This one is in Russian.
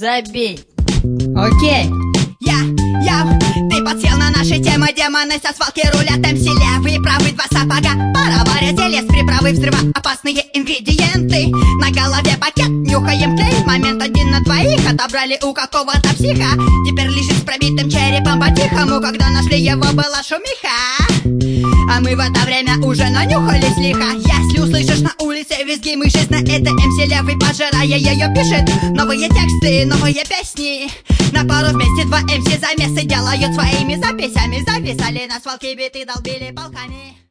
Забей. Окей. Ты подсел на наши темы, демоны со свалки рулят МС левые, правые, два сапога. Пароварят лес, приправы, взрывоопасные ингредиенты. На голове пакет, нюхаем клей. Момент 1 на 2 отобрали у какого-то психа. Теперь лежит с пробитым черепом по-тихому. Когда нашли его, была шумиха. А мы в это время уже нанюхались лихо. Если услышишь на улице визги мышец, это МС левый, пожирая ее, пишет новые тексты, новые песни. На пару вместе 2 МС замесы делают своими записями. Записали на свалке биты, долбили палками.